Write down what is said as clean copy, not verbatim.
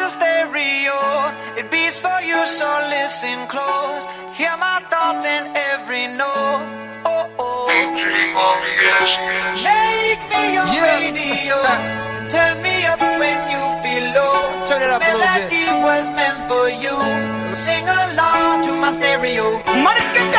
stereo. It beats for you, so listen close. Hear my thoughts in every note. Oh, oh. Make me your radio. Turn me up when you feel low. Turn it up a little bit. This melody was meant for you. So sing along to my stereo.